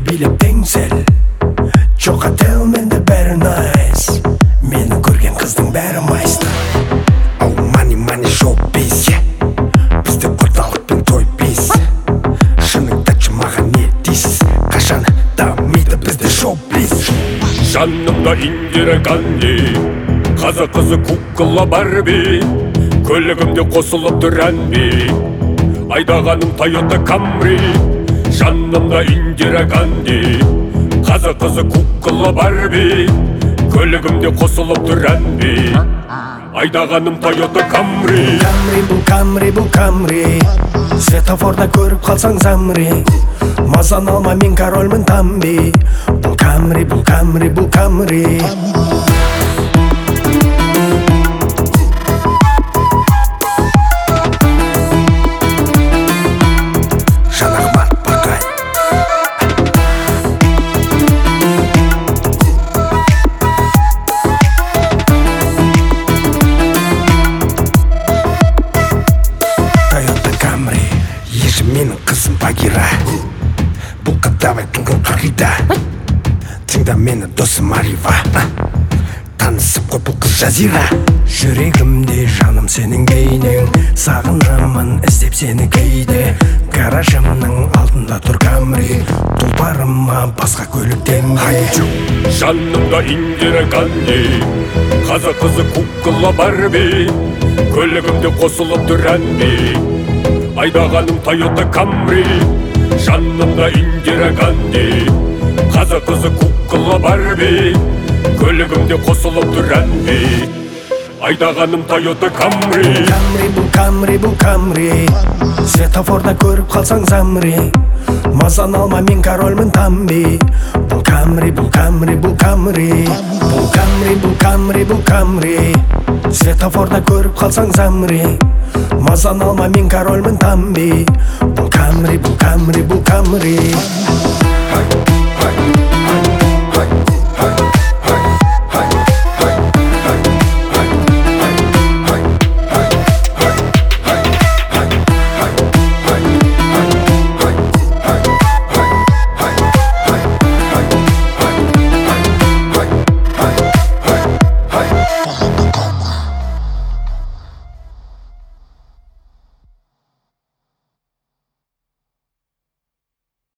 билеп теңсел. Жоқ ател менде бәрі найс. Мені көрген қыздың бәрі майстар. Оу мани шоу бис. Бізде орталық пен той бис. Шыныңды айтшы маған не дейсіз? Қашан дамиды бізде шоу бис. Жанымда Индира Ганди, қазақ қызы кукла Барби. Көлігімде қосылып тұр әнби, айдағаным Toyota Camry. Жанымда Индира Ганди, қазақ қызы кукла Барби. Көлігімде қосылып тұр әнби, айдағаным Toyota Camry. Бұл Camry светофорда көріп қалсаң замри. Мазан алма, мен корольмін тамби. Бұл Camry Жанахмат Бақай. Toyota Camry, еші менің қызым Багира. Бұл қадавай туған қағида. Тыңда мені досым Арива. Танысып қой бұл қыз Жазира. Жүрегімде жаным сенің бейнең, сағынамын іздеп сені кейде. Гаражымның алдында тұр Camry, тұлпарыма басқа көліктен айчу. Жанымда Индира Ганди, қазақ қызы кукла Барби. Көлігімде қосылып тұр әнби, айдағаным Toyota Camry. Жанымда Индира Ганди, қазақ қызы кукла Барби. Көлігімде қосылып тұр әнби, айдағаным Toyota Camry. Бұл Camry светофорда көріп қалсаң замри. Мазан алма, мен корольмін тамби. Бұл Camry светофорда көріп қалсаң замри. Мазан алма, мен корольмін тамби. Бұл Camry